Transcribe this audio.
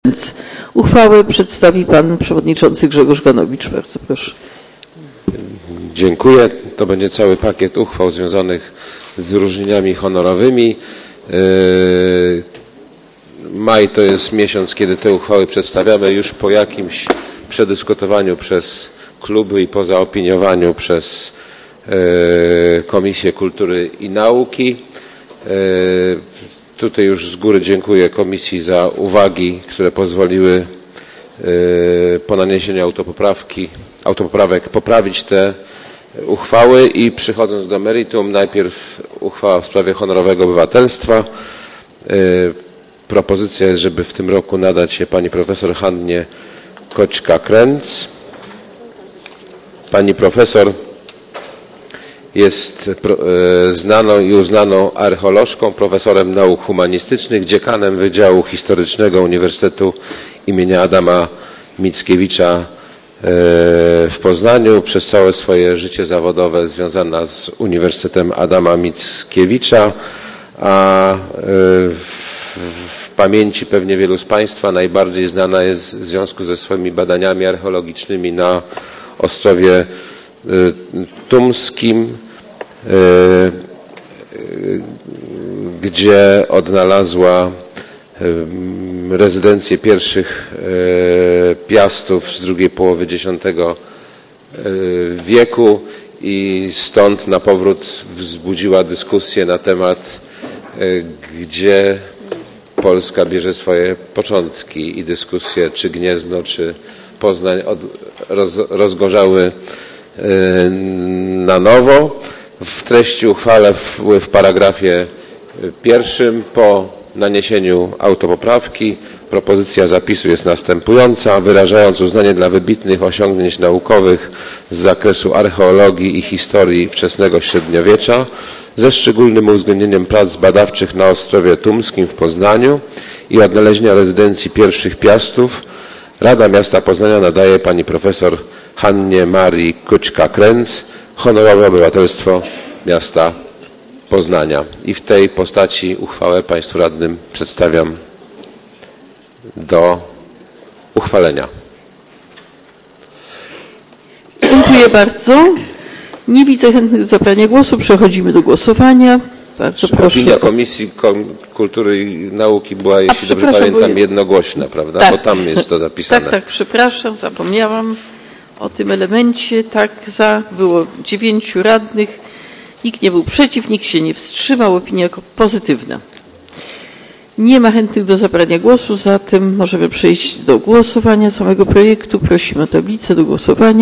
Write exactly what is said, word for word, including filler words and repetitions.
Uchwałę przedstawi pan przewodniczący Grzegorz Ganowicz. Bardzo proszę. Dziękuję. To będzie cały pakiet uchwał związanych z wyróżnieniami honorowymi. Maj to jest miesiąc, kiedy te uchwały przedstawiamy już po jakimś przedyskutowaniu przez kluby i po zaopiniowaniu przez Komisję Kultury i Nauki. Tutaj już z góry dziękuję Komisji za uwagi, które pozwoliły po naniesieniu autopoprawki, autopoprawek poprawić te uchwały i przechodząc do meritum, najpierw uchwała w sprawie honorowego obywatelstwa. Propozycja jest, żeby w tym roku nadać je pani profesor Hannie Koćka-Kręc. Pani profesor jest znaną i uznaną archeolożką, profesorem nauk humanistycznych, dziekanem Wydziału Historycznego Uniwersytetu imienia Adama Mickiewicza w Poznaniu. Przez całe swoje życie zawodowe związana z Uniwersytetem Adama Mickiewicza, a w pamięci pewnie wielu z Państwa najbardziej znana jest w związku ze swoimi badaniami archeologicznymi na Ostrowie Tumskim, gdzie odnalazła rezydencję pierwszych Piastów z drugiej połowy dziesiątego wieku i stąd na powrót wzbudziła dyskusję na temat, gdzie Polska bierze swoje początki i dyskusje, czy Gniezno, czy Poznań od, roz, rozgorzały na nowo. W treści uchwały w, w paragrafie pierwszym po naniesieniu autopoprawki propozycja zapisu jest następująca. Wyrażając uznanie dla wybitnych osiągnięć naukowych z zakresu archeologii i historii wczesnego średniowiecza ze szczególnym uwzględnieniem prac badawczych na Ostrowie Tumskim w Poznaniu i odnalezienia rezydencji pierwszych Piastów, Rada Miasta Poznania nadaje pani profesor Hannie Marii Koćka-Kręc honorowe obywatelstwo miasta Poznania. I w tej postaci uchwałę Państwu radnym przedstawiam do uchwalenia. Dziękuję bardzo. Nie widzę chętnych do zabrania głosu. Przechodzimy do głosowania. Bardzo proszę. Opinia Komisji Kultury i Nauki była, jeśli dobrze pamiętam, jednogłośna, prawda? Tak. Bo tam jest to zapisane. Tak, tak, przepraszam, zapomniałam o tym elemencie. Tak, za było dziewięciu radnych. Nikt nie był przeciw, nikt się nie wstrzymał. Opinia pozytywna. Nie ma chętnych do zabrania głosu, zatem możemy przejść do głosowania samego projektu. Prosimy o tablicę do głosowania.